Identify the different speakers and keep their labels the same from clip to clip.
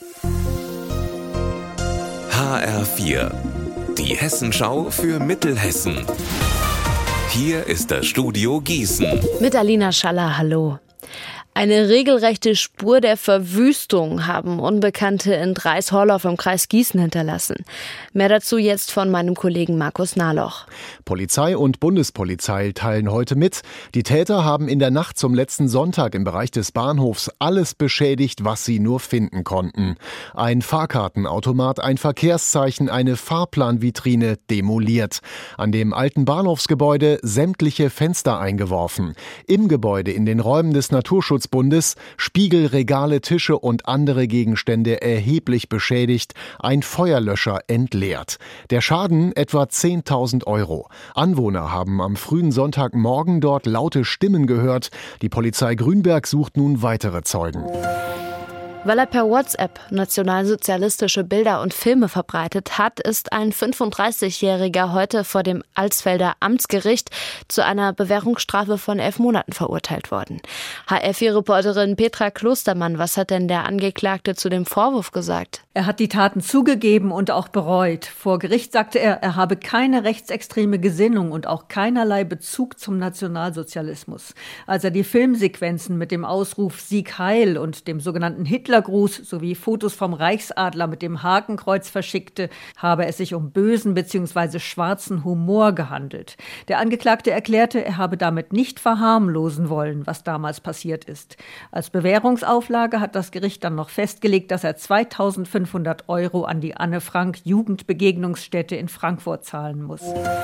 Speaker 1: HR4, die Hessenschau für Mittelhessen. Hier ist das Studio Gießen.
Speaker 2: Mit Alina Schaller, hallo. Eine regelrechte Spur der Verwüstung haben Unbekannte in Dreis-Horloff im Kreis Gießen hinterlassen. Mehr dazu jetzt von meinem Kollegen Markus Nahloch.
Speaker 3: Polizei und Bundespolizei teilen heute mit. Die Täter haben in der Nacht zum letzten Sonntag im Bereich des Bahnhofs alles beschädigt, was sie nur finden konnten. Ein Fahrkartenautomat, ein Verkehrszeichen, eine Fahrplanvitrine demoliert. An dem alten Bahnhofsgebäude sämtliche Fenster eingeworfen. Im Gebäude in den Räumen des Naturschutzbundes Spiegel, Regale, Tische und andere Gegenstände erheblich beschädigt, ein Feuerlöscher entleert. Der Schaden etwa 10.000 €. Anwohner haben am frühen Sonntagmorgen dort laute Stimmen gehört. Die Polizei Grünberg sucht nun weitere Zeugen.
Speaker 2: Weil er per WhatsApp nationalsozialistische Bilder und Filme verbreitet hat, ist ein 35-Jähriger heute vor dem Alsfelder Amtsgericht zu einer Bewährungsstrafe von 11 Monaten verurteilt worden. HR4-Reporterin Petra Klostermann, was hat denn der Angeklagte zu dem Vorwurf gesagt?
Speaker 4: Er hat die Taten zugegeben und auch bereut. Vor Gericht sagte er habe keine rechtsextreme Gesinnung und auch keinerlei Bezug zum Nationalsozialismus. Als er die Filmsequenzen mit dem Ausruf Sieg Heil und dem sogenannten Hitlergruß sowie Fotos vom Reichsadler mit dem Hakenkreuz verschickte, habe es sich um bösen bzw. schwarzen Humor gehandelt. Der Angeklagte erklärte, er habe damit nicht verharmlosen wollen, was damals passiert ist. Als Bewährungsauflage hat das Gericht dann noch festgelegt, dass er 2.500 € an die Anne-Frank-Jugendbegegnungsstätte in Frankfurt zahlen muss.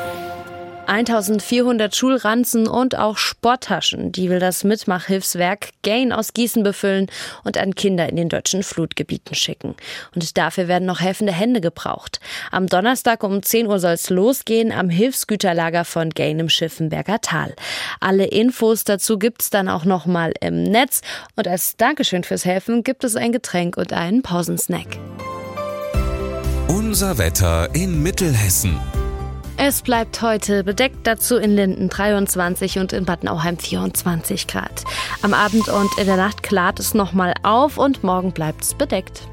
Speaker 2: 1.400 Schulranzen und auch Sporttaschen, die will das Mitmachhilfswerk Gain aus Gießen befüllen und an Kinder in den deutschen Flutgebieten schicken. Und dafür werden noch helfende Hände gebraucht. Am Donnerstag um 10 Uhr soll es losgehen am Hilfsgüterlager von Gain im Schiffenberger Tal. Alle Infos dazu gibt's dann auch noch mal im Netz. Und als Dankeschön fürs Helfen gibt es ein Getränk und einen Pausensnack.
Speaker 1: Unser Wetter in Mittelhessen.
Speaker 2: Es bleibt heute bedeckt, dazu in Linden 23 und in Bad Nauheim 24 Grad. Am Abend und in der Nacht klart es nochmal auf und morgen bleibt es bedeckt.